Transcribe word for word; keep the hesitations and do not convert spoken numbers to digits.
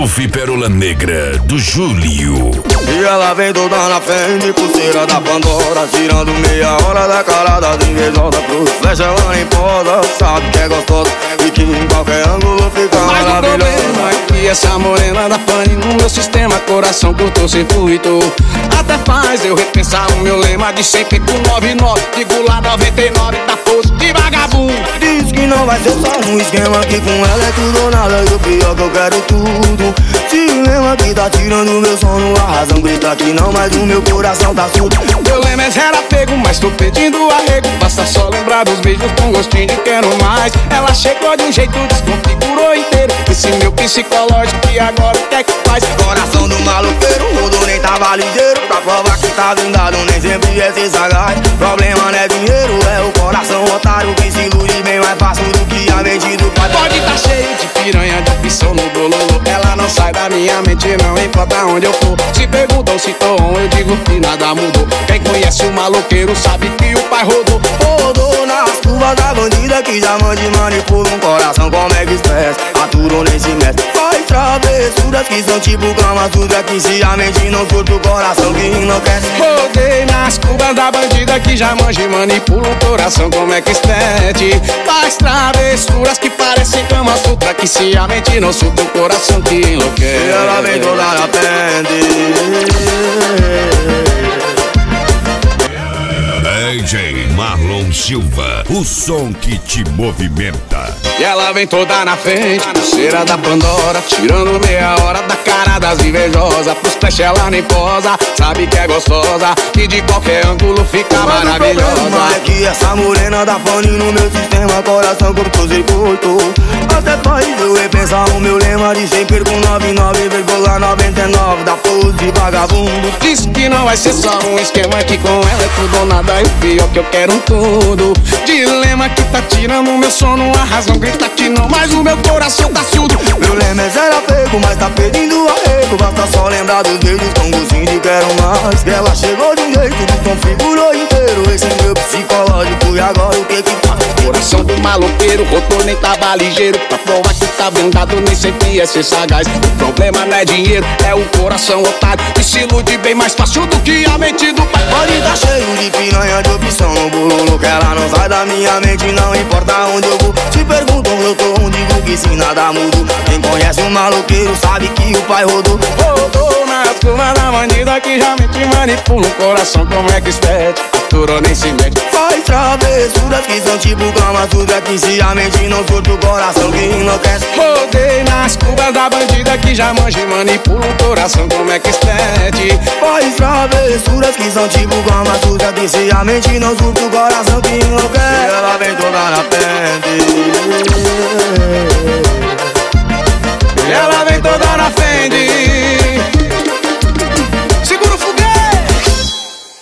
Selfie Pérola Negra do Júlio. E ela vem toda na frente, pulseira da Pandora, tirando meia hora da cara das invejosas. Cruz, flecha ela nem posa, sabe que é gostosa e que em qualquer ângulo fica mas maravilhosa. Mas o problema é que essa morena da Fanny no meu sistema, coração cortou sem intuito. Até faz eu repensar o meu lema de sempre com noventa e nove, digo lá noventa e nove, da força de vagabundo. Diz que não vai ser só um esquema, que com ela é tudo ou nada, e o pior que eu quero tudo. Dilema que tá tirando meu sono, a razão grita que não, mas o meu coração tá surdo. Meu lema é zero apego, mas tô pedindo arrego. Basta só lembrar dos beijos com gostinho de quero mais. Ela chegou de um jeito, desconfigurou inteiro esse meu psicológico e agora o que é que faz? Coração do maloqueiro, rodou nem tava ligeiro. Pra provar que tá blindado, nem sempre é ser sagaz. Problema não é dinheiro, é o coração otário que se ilude bem mais fácil do que a mente do pai. Pode tá cheio de piranha, de opção no bololô. Ela não sai da minha mente, não importa onde eu for. Se perguntam se tô on, eu digo que nada mudou. Quem conhece o maloqueiro sabe que o pai rodou. Rodou nas curvas da bandida que já mande manipula um coração como é que express. Aturou nem se mete, faz travessuras que são tipo cama suja, que se a mente não surta o coração que enlouquece. Rodei nas curvas da bandida que já manja e manipula o coração como é que estete. Faz travessuras que parecem cama sutra, que se a mente não surta o coração que enlouquece. E ela vem toda na frente. D J Marlon Silva, o som que te movimenta. E ela vem toda na frente, pulseira da Pandora, tirando meia hora da cara das invejosas. Pros flash ela nem posa, sabe que é gostosa e de qualquer ângulo fica mas maravilhosa. O problema é que essa morena da Fanny no meu sistema, coração cortou circuito. Até faz eu repensar o meu lema de sempre com noventa e nove vírgula noventa e nove da pose de vagabundo. Diz que não vai ser só um esquema, que com ela é tudo ou nada, e o pior que eu quero tudo. Dilema que tá tirando meu sono, a razão grita que não, mas o meu coração tá surdo. Meu lema é zero apego, mas tá pedindo arrego. Basta só lembrar dos beijos com gostinho de quero mais. Ela chegou de um jeito, desconfigurou inteiro esse meu psicológico, e agora o que que faz? Coração do maloqueiro, rodou nem tava ligeiro. Pra provar que tá blindado, nem sempre é ser sagaz. O problema não é dinheiro, é o coração otário que se ilude bem mais fácil do que a mente do pai. Pode tá cheio de piranha, de opção no bololo, que ela não sai da minha mente, não importa onde eu vou. Se perguntam eu tô onde, digo que se nada mudo. Quem conhece o maloqueiro sabe que o pai rodou. Rodou nas curvas da bandida que já mente manipula o coração como é que espete. Aturou nem se mete, faz travessuras que são tipo cama suja, que se a mente não surta o coração que enlouquece. Rodei nas curvas da bandida que já manja e manipula o coração como é que estete. Faz travessuras que são tipo cama suja, que se a mente não surta o coração que enlouquece. E ela vem toda na frente.